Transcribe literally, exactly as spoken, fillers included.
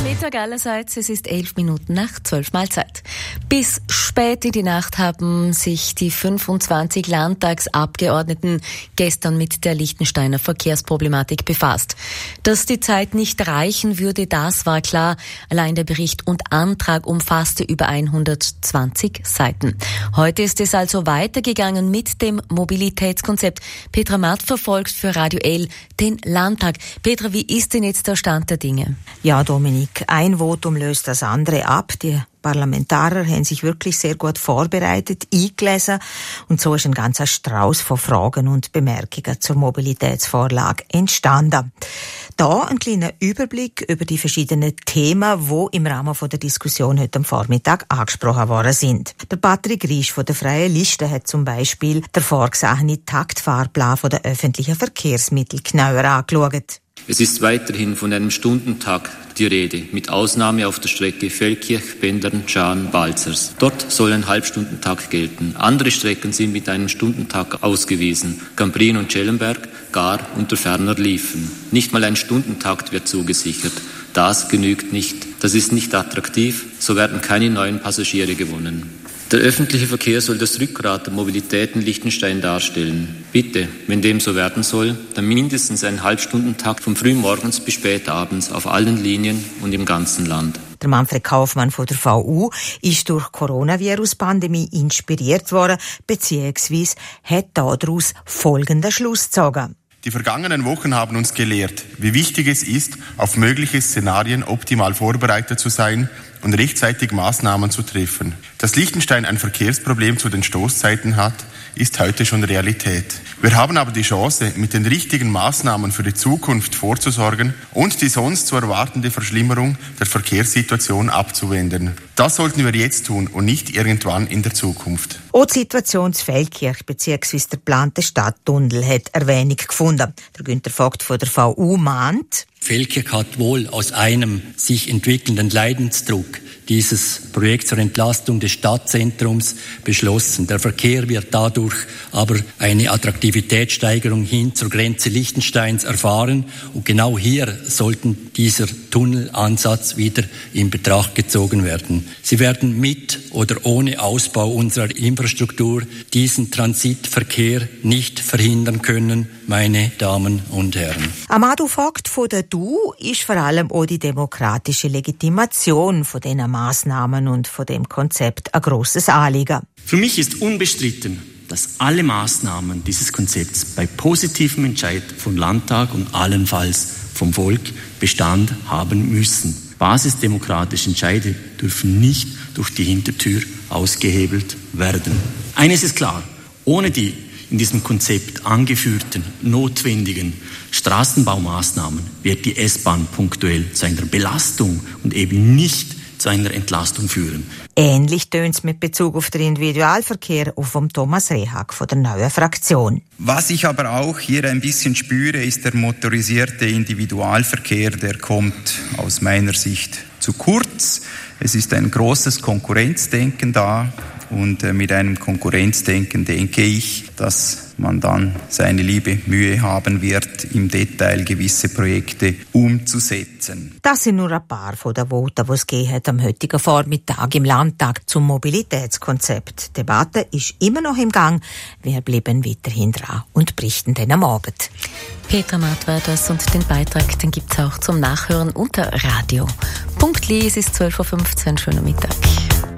Schönen Mittag allerseits, es ist elf Minuten nach zwölf Mahlzeit. Bis spät in die Nacht haben sich die fünfundzwanzig Landtagsabgeordneten gestern mit der Liechtensteiner Verkehrsproblematik befasst. Dass die Zeit nicht reichen würde, das war klar. Allein der Bericht und Antrag umfasste über hundertzwanzig Seiten. Heute ist es also weitergegangen mit dem Mobilitätskonzept. Petra Matt verfolgt für Radio L den Landtag. Petra, wie ist denn jetzt der Stand der Dinge? Ja, Dominik, ein Votum löst das andere ab. Die Parlamentarier haben sich wirklich sehr gut vorbereitet, eingelesen und so ist ein ganzer Strauß von Fragen und Bemerkungen zur Mobilitätsvorlage entstanden. Da ein kleiner Überblick über die verschiedenen Themen, die im Rahmen der Diskussion heute am Vormittag angesprochen worden sind. Der Patrick Riesch von der Freien Liste hat zum Beispiel den vorgesehenen Taktfahrplan der öffentlichen Verkehrsmittel genauer angeschaut. Es ist weiterhin von einem Stundentakt die Rede, mit Ausnahme auf der Strecke Feldkirch, Bendern, Schaan, Balzers. Dort soll ein Halbstundentakt gelten. Andere Strecken sind mit einem Stundentakt ausgewiesen. Cambrien und Schellenberg, Gar und der Ferner Liefen. Nicht mal ein Stundentakt wird zugesichert. Das genügt nicht. Das ist nicht attraktiv, so werden keine neuen Passagiere gewonnen. Der öffentliche Verkehr soll das Rückgrat der Mobilität in Liechtenstein darstellen. Bitte, wenn dem so werden soll, dann mindestens einen Halbstundentakt von frühmorgens bis spät abends auf allen Linien und im ganzen Land. Der Manfred Kaufmann von der V U ist durch die Coronavirus-Pandemie inspiriert worden, beziehungsweise hat daraus folgenden Schluss gezogen. Die vergangenen Wochen haben uns gelehrt, wie wichtig es ist, auf mögliche Szenarien optimal vorbereitet zu sein und rechtzeitig Maßnahmen zu treffen. Dass Liechtenstein ein Verkehrsproblem zu den Stoßzeiten hat, ist heute schon Realität. Wir haben aber die Chance, mit den richtigen Maßnahmen für die Zukunft vorzusorgen und die sonst zu erwartende Verschlimmerung der Verkehrssituation abzuwenden. Das sollten wir jetzt tun und nicht irgendwann in der Zukunft. Auch die Situation zu Feldkirch bzw. der geplante Stadttunnel hat Erwähnung gefunden. Der Günther Vogt von der V U mahnt: Feldkirch hat wohl aus einem sich entwickelnden Leidensdruck dieses Projekt zur Entlastung des Stadtzentrums beschlossen. Der Verkehr wird dadurch aber eine Attraktivitätssteigerung hin zur Grenze Liechtensteins erfahren. Und genau hier sollten dieser Tunnelansatz wieder in Betracht gezogen werden. Sie werden mit oder ohne Ausbau unserer Infrastruktur diesen Transitverkehr nicht verhindern können, meine Damen und Herren. Amadou Vogt von der D U ist vor allem auch die demokratische Legitimation von diesen Massnahmen und von dem Konzept ein grosses Anliegen. Für mich ist unbestritten, dass alle Maßnahmen dieses Konzepts bei positivem Entscheid vom Landtag und allenfalls vom Volk Bestand haben müssen. Basisdemokratische Entscheide dürfen nicht durch die Hintertür ausgehebelt werden. Eines ist klar, ohne die in diesem Konzept angeführten notwendigen Straßenbaumaßnahmen wird die S-Bahn punktuell zu einer Belastung und eben nicht zu einer Entlastung führen. Ähnlich tönt es mit Bezug auf den Individualverkehr auch vom Thomas Rehag von der neuen Fraktion. Was ich aber auch hier ein bisschen spüre, ist der motorisierte Individualverkehr, der kommt aus meiner Sicht zu kurz. Es ist ein großes Konkurrenzdenken da. Und mit einem Konkurrenzdenken denke ich, dass man dann seine liebe Mühe haben wird, im Detail gewisse Projekte umzusetzen. Das sind nur ein paar von den Voten, die es gegeben hat am heutigen Vormittag im Landtag zum Mobilitätskonzept. Die Debatte ist immer noch im Gang. Wir bleiben weiterhin dran und berichten dann am Abend. Petra Matt war das und den Beitrag, den gibt's auch zum Nachhören unter Radio. Punktli, es ist zwölf Uhr fünfzehn. Schönen Mittag.